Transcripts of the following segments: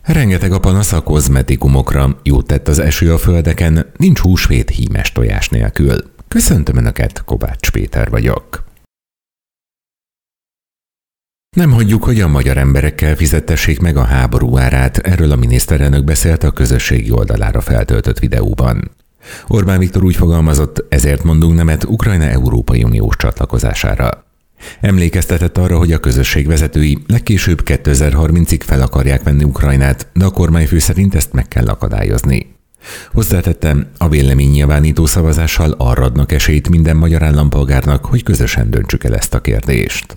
Rengeteg a panasz a kozmetikumokra, jót tett az eső a földeken, nincs húsvét hímes tojás nélkül. Köszöntöm Önöket, Kovács Péter vagyok. Nem hagyjuk, hogy a magyar emberekkel fizettessék meg a háború árát, erről a miniszterelnök beszélt a közösségi oldalára feltöltött videóban. Orbán Viktor úgy fogalmazott, ezért mondunk nemet Ukrajna Európai Uniós csatlakozására. Emlékeztetett arra, hogy a közösség vezetői legkésőbb 2030-ig fel akarják venni Ukrajnát, de a kormányfő szerint ezt meg kell akadályozni. Hozzátettem, a véleménynyilvánító szavazással arra adnak esélyt minden magyar állampolgárnak, hogy közösen döntsük el ezt a kérdést.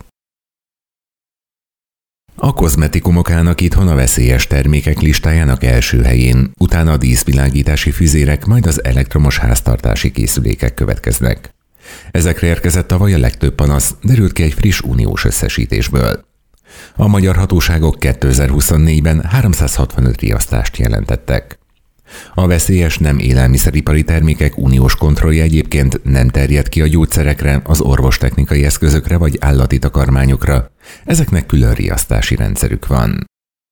A kozmetikumok állnak itthon a veszélyes termékek listájának első helyén, utána a díszvilágítási füzérek, majd az elektromos háztartási készülékek következnek. Ezekre érkezett tavaly a legtöbb panasz, derült ki egy friss uniós összesítésből. A magyar hatóságok 2024-ben 365 riasztást jelentettek. A veszélyes nem élelmiszeripari termékek uniós kontrollja egyébként nem terjed ki a gyógyszerekre, az orvostechnikai eszközökre vagy állati takarmányokra, ezeknek külön riasztási rendszerük van.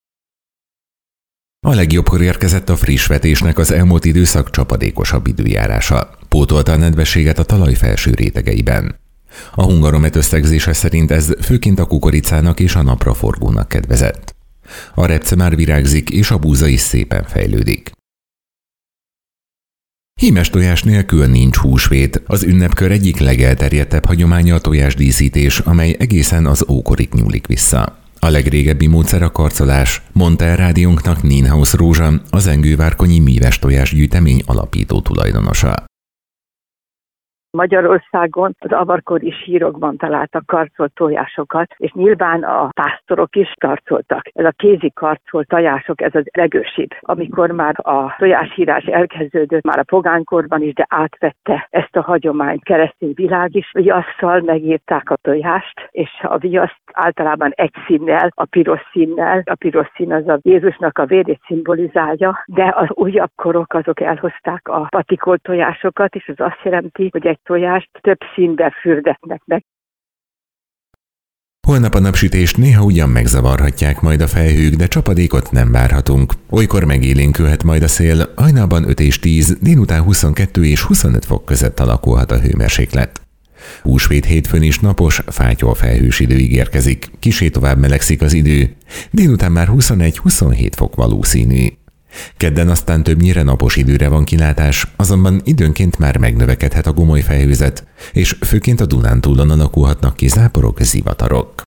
A legjobbkor érkezett a friss vetésnek az elmúlt időszak csapadékosabb időjárása. Pótolta a nedvességet a talaj felső rétegeiben. A Hungaromet összegzése szerint ez főként a kukoricának és a napraforgónak kedvezett. A repce már virágzik, és a búza is szépen fejlődik. Hímes tojás nélkül nincs húsvét. Az ünnepkör egyik legelterjedtebb hagyománya a tojásdíszítés, amely egészen az ókorig nyúlik vissza. A legrégebbi módszer a karcolás, mondta el rádiónknak Nienhaus Rózsa, az Engővárkonyi Míves tojásgyűjtemény alapító tulajdonosa. Magyarországon az avarkori sírokban találtak karcolt tojásokat, és nyilván a pásztorok is karcoltak. Ez a kézi karcolt tojások, ez az legősibb. Amikor már a tojásírás elkezdődött, már a pogánykorban is, de átvette ezt a hagyományt keresztény világ is, viasszal megírták a tojást, és a viaszt általában egy színnel, a piros színnel. A piros szín az a Jézusnak a vérét szimbolizálja, de az újabb korok azok elhozták a patikolt tojásokat, és az azt jelenti, hogy egy tojást több színbe fürdetnek meg. Holnap a napsütést néha ugyan megzavarhatják majd a felhők, de csapadékot nem várhatunk. Olykor megélénkülhet majd a szél, hajnalban 5 és 10, délután 22 és 25 fok között alakulhat a hőmérséklet. Húsvét hétfőn is napos, fátyol felhős idő ígérkezik, kissé tovább melegszik az idő, délután már 21-27 fok valószínű. Kedden aztán többnyire napos időre van kilátás, azonban időnként már megnövekedhet a gomoly felhőzet, és főként a Dunántúlon alakulhatnak ki záporok, zivatarok.